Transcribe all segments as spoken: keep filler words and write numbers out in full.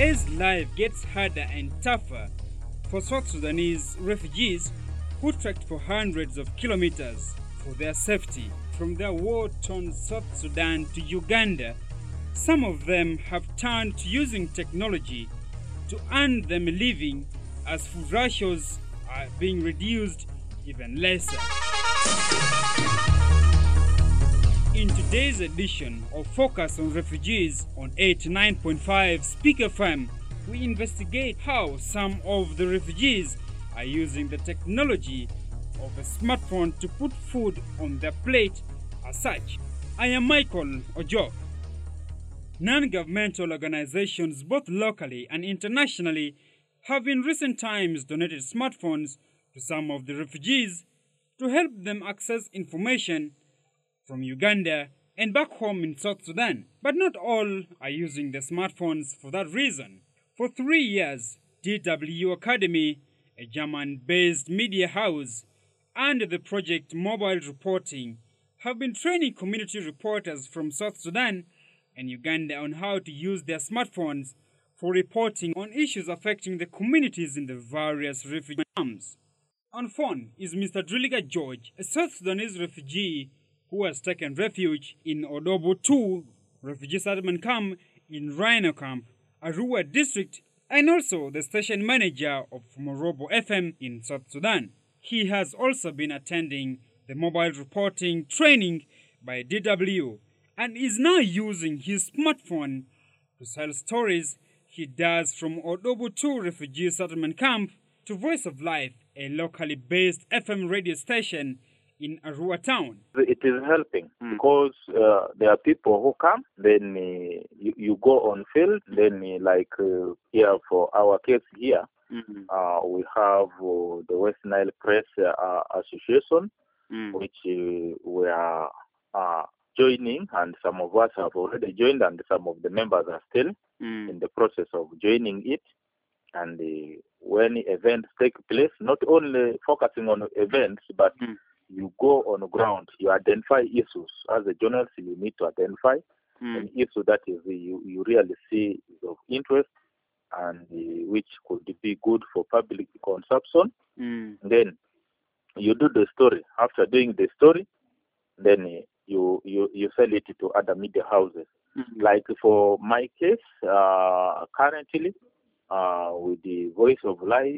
as life gets harder and tougher for South Sudanese refugees who trekked for hundreds of kilometers for their safety from their war-torn South Sudan to Uganda. Some of them have turned to using technology to earn them a living as food rations are being reduced even lesser. In today's edition of Focus on Refugees on eighty-nine point five Speak F M, we investigate how some of the refugees are using the technology of a smartphone to put food on their plate as such. I am Michael Ojo. Non-governmental organizations both locally and internationally have in recent times donated smartphones to some of the refugees to help them access information from Uganda and back home in South Sudan. But not all are using the smartphones for that reason. For three years, D W Academy, a German-based media house, and the project Mobile Reporting have been training community reporters from South Sudan and Uganda on how to use their smartphones for reporting on issues affecting the communities in the various refugee camps. On phone is Mister Driliga George, a South Sudanese refugee who has taken refuge in Odobo two refugee settlement camp in Rhino Camp, Arua district, and also the station manager of Morobo F M in South Sudan. He has also been attending the mobile reporting training by D W and is now using his smartphone to tell stories he does from Odobo two refugee settlement camp to Voice of Life, a locally based F M radio station in Arua town. It is helping mm. because uh, there are people who come, then uh, you, you go on field, then uh, like uh, here for our case here, mm-hmm. uh, we have uh, the West Nile Press uh, Association, mm. which uh, we are uh, joining, and some of us have already joined, and some of the members are still mm. in the process of joining it. And uh, when events take place, not only focusing on events, but mm. you go on the ground, you identify issues. As a journalist, you need to identify mm. an issue that is you, you really see is of interest and uh, which could be good for public consumption. Mm. Then you do the story. After doing the story, then uh, you, you, you sell it to other media houses. Mm-hmm. Like for my case, uh, currently, uh, with the Voice of Life,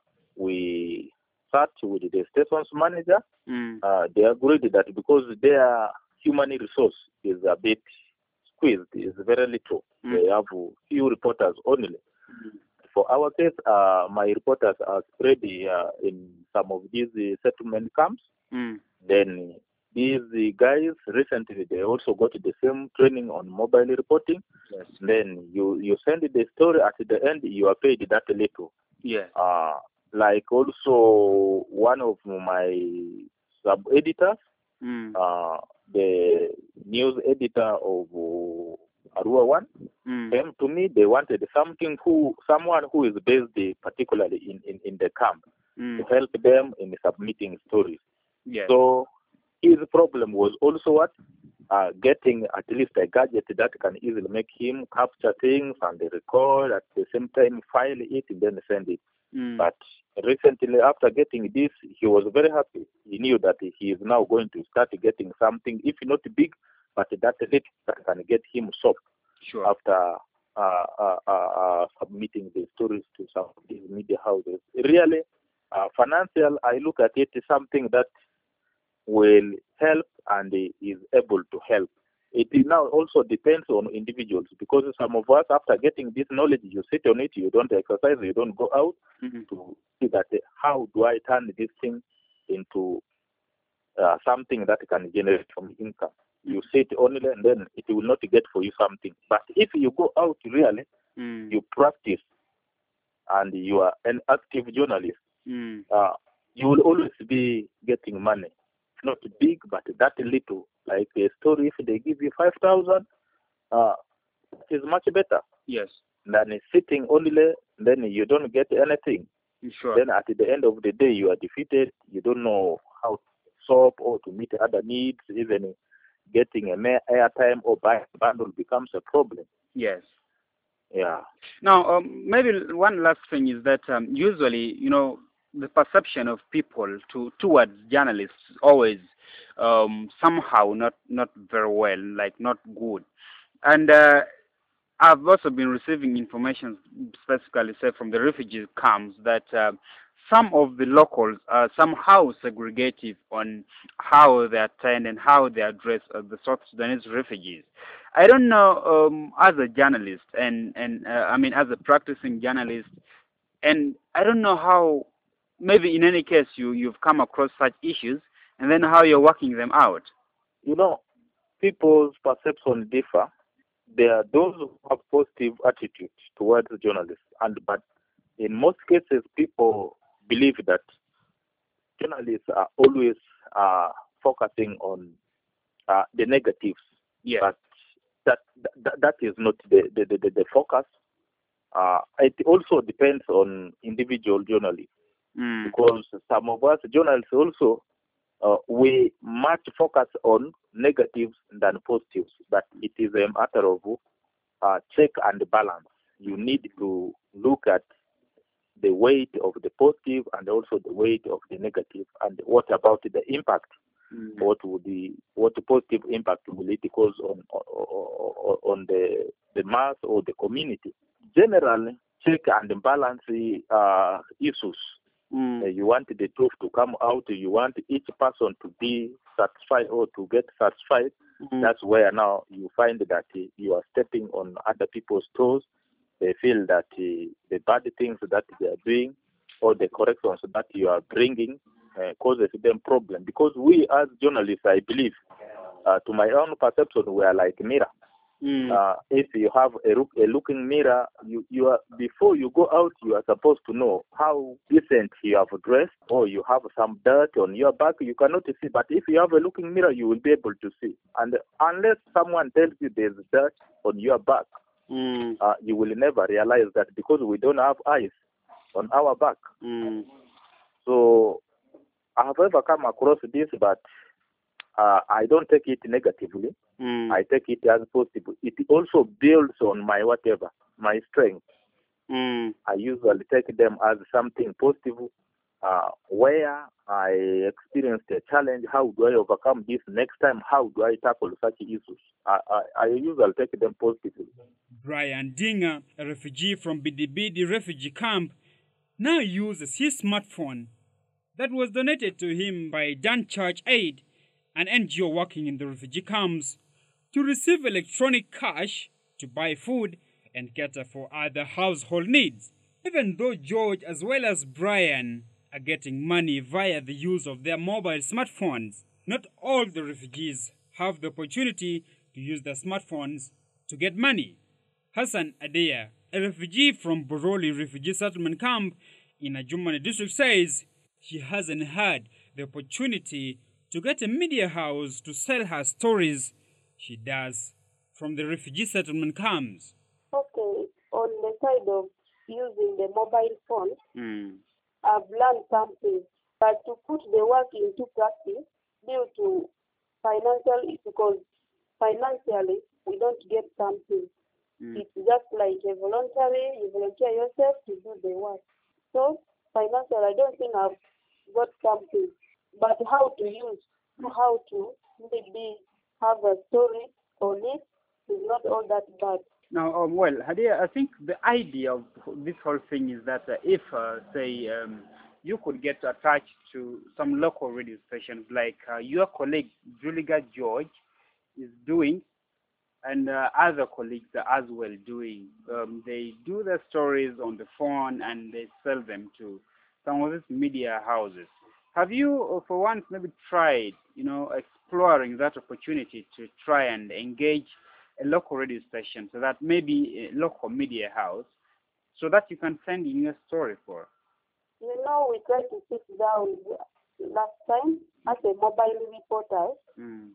we start with the station's manager. Mm. Uh, they agreed that because their human resource is a bit squeezed, is very little. Mm. They have few reporters only. Mm. For our case, uh, my reporters are spread uh, in some of these uh, settlement camps. Mm. Then these uh, guys recently they also got the same training on mobile reporting. Yes. Then you you send the story at the end, you are paid that little. Yeah. Uh, like also one of my sub editors, mm. uh, the news editor of uh, Arua One, mm. came to me. They wanted something who someone who is based particularly in, in, in the camp mm. to help them in submitting stories. Yes. So his problem was also what uh, getting at least a gadget that can easily make him capture things and record at the same time, file it and then send it. Mm. But recently, after getting this, he was very happy. He knew that he is now going to start getting something, if not big, but that little that can get him soft. Sure. After uh, uh, uh, uh, submitting the stories to some of these media houses. Really, uh, financial, I look at it as something that will help and is able to help. It now also depends on individuals because some of us, after getting this knowledge, you sit on it, you don't exercise, you don't go out mm-hmm. to see that uh, how do I turn this thing into uh, something that can generate some income. Mm-hmm. You sit only and then it will not get for you something. But if you go out really, mm. you practice and you are an active journalist, mm. uh, you will always be getting money. Not big, but that little. Like a story, if they give you five thousand, uh, it is much better. Yes. Than sitting only, then you don't get anything. Sure. Then at the end of the day, you are defeated. You don't know how to solve or to meet other needs. Even getting a mere airtime or buying a bundle becomes a problem. Yes. Yeah. Now, um, maybe one last thing is that um, usually, you know, the perception of people to towards journalists is always um, somehow not not very well, like not good. And uh, I've also been receiving information, specifically say from the refugee camps, that uh, some of the locals are somehow segregative on how they attend and how they address uh, the South Sudanese refugees. I don't know, um, as a journalist and and uh, I mean as a practicing journalist, and I don't know how. Maybe in any case you you've come across such issues, and then how you're working them out. You know, people's perception differ. There are those who have positive attitude towards journalists, and but in most cases, people believe that journalists are always uh, focusing on uh, the negatives. Yeah. But that that, that is not the the, the, the focus. Uh, it also depends on individual journalists, Mm. because some of us journalists also uh, we much focus on negatives than positives. But it is a matter of uh, check and balance. You need to look at the weight of the positive and also the weight of the negative, and what about the impact? Mm. What would the what the positive impact will it cause on on, on the the mass or the community? Generally, check and balance the uh, issues. Mm. Uh, you want the truth to come out. You want each person to be satisfied or to get satisfied. Mm. That's where now you find that uh, you are stepping on other people's toes. They feel that uh, the bad things that they are doing or the corrections that you are bringing uh, causes them problem. Because we as journalists, I believe, uh, to my own perception, we are like mirror. Mm. Uh, if you have a, look, a looking mirror, you, you are before you go out, you are supposed to know how decent you have dressed, or you have some dirt on your back. You cannot see, but if you have a looking mirror, you will be able to see. And unless someone tells you there's dirt on your back, Mm. uh, you will never realize that, because we don't have eyes on our back. Mm. So I have ever come across this, but uh, I don't take it negatively. Mm. I take it as positive. It also builds on my whatever, my strength. Mm. I usually take them as something positive. Uh, where I experienced a challenge, how do I overcome this next time? How do I tackle such issues? I, I, I usually take them positively. Brian Dinger, a refugee from Bidibidi refugee camp, now uses his smartphone that was donated to him by Dan Church Aid, an N G O working in the refugee camps, to receive electronic cash to buy food and cater for other household needs. Even though George as well as Brian are getting money via the use of their mobile smartphones, not all the refugees have the opportunity to use their smartphones to get money. Hassan Adeya, a refugee from Boroli refugee settlement camp in Ajumani district, says she hasn't had the opportunity to get a media house to sell her stories she does from the refugee settlement camps. Okay, on the side of using the mobile phone, Mm. I've learned something. But to put the work into practice due to financial, because financially we don't get something. Mm. It's just like a voluntary, you volunteer yourself to do the work. So financially, I don't think I've got something. But how to use, how to maybe have a story on it is not all that bad. Now, um, well, Hadia, I think the idea of this whole thing is that uh, if, uh, say, um, you could get attached to some local radio stations like uh, your colleague Juliga George is doing, and uh, other colleagues are as well doing. Um, they do their stories on the phone and they sell them to some of these media houses. Have you, uh, for once, maybe tried, you know, exploring that opportunity to try and engage a local radio station, so that maybe a local media house, so that you can send in your story for? You know, we tried to sit down last time as a mobile reporter Mm.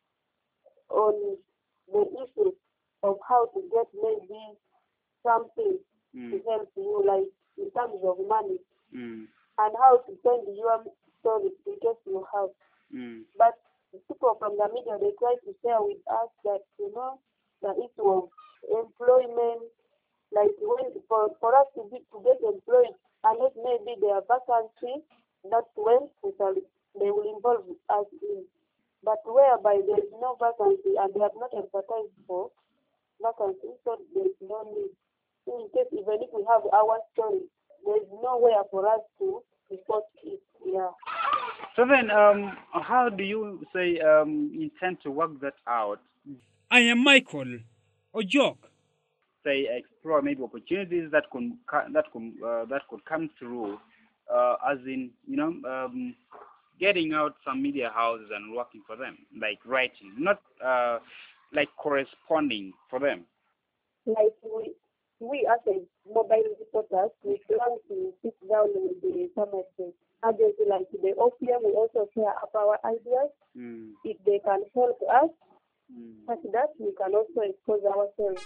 on the issue of how to get maybe something Mm. to help you, like in terms of money, Mm. and how to send your story in case you have. Mm. But people from the media, they try to share with us that, you know, the issue of employment Like when for, for us to be to get employed, unless maybe there are vacancies, that's when we shall, they will involve us in. But whereby there is no vacancy and they have not advertised for vacancy, so there is no need. In case even if we have our story, there is nowhere for us to report it. Yeah. So then, um, how do you say um, intend to work that out? I am Michael Ojok. Say explore maybe opportunities that could that could uh, that could come through, uh, as in you know um, getting out some media houses and working for them, like writing, not uh, like corresponding for them. Like we we as a mobile reporters, we plan to sit down with the government agency like the O P M. We also share up our ideas. Mm. If they can help us, Mm. such that we can also expose ourselves.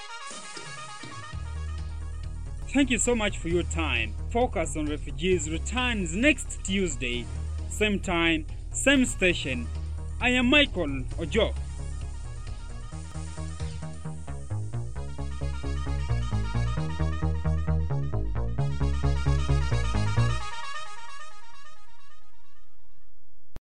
Thank you so much for your time. Focus on Refugees returns next Tuesday, same time, same station. I am Michael Ojok.